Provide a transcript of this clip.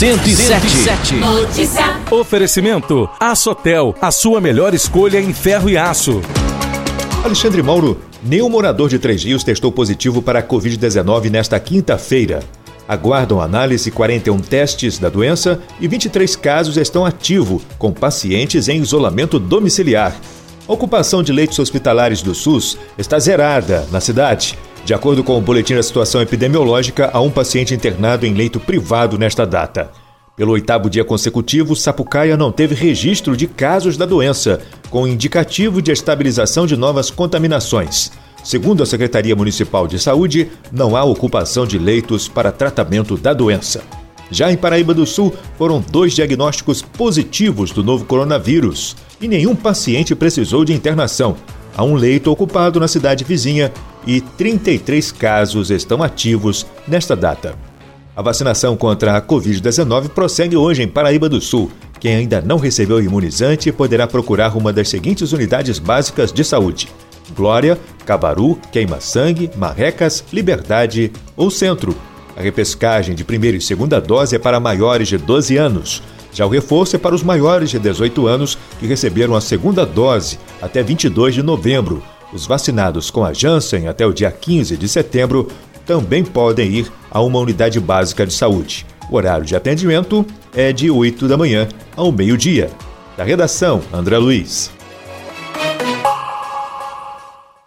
107. Notícia. Oferecimento Açotel, a sua melhor escolha em ferro e aço. Alexandre Mauro, nenhum morador de Três Rios testou positivo para a Covid-19 nesta quinta-feira. Aguardam análise 41 testes da doença e 23 casos estão ativos, com pacientes em isolamento domiciliar. A ocupação de leitos hospitalares do SUS está zerada na cidade. De acordo com o boletim da situação epidemiológica, há um paciente internado em leito privado nesta data. Pelo 8º dia consecutivo, Sapucaia não teve registro de casos da doença, com indicativo de estabilização de novas contaminações. Segundo a Secretaria Municipal de Saúde, não há ocupação de leitos para tratamento da doença. Já em Paraíba do Sul, foram 2 diagnósticos positivos do novo coronavírus e nenhum paciente precisou de internação. Há um leito ocupado na cidade vizinha e 33 casos estão ativos nesta data. A vacinação contra a Covid-19 prossegue hoje em Paraíba do Sul. Quem ainda não recebeu o imunizante poderá procurar uma das seguintes unidades básicas de saúde: Glória, Cabaru, Queima-Sangue, Marrecas, Liberdade ou Centro. A repescagem de primeira e segunda dose é para maiores de 12 anos. Já o reforço é para os maiores de 18 anos que receberam a segunda dose até 22 de novembro. Os vacinados com a Janssen até o dia 15 de setembro também podem ir a uma unidade básica de saúde. O horário de atendimento é de 8 da manhã ao meio-dia. Da redação, André Luiz.